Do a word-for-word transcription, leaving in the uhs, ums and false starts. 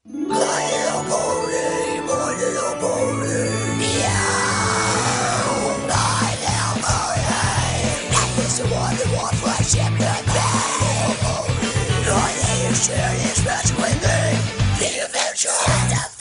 My little pony, my little pony. Meow, my little pony. I used to wonder what friendship could be. My little pony. All that you share is much with me. The adventure.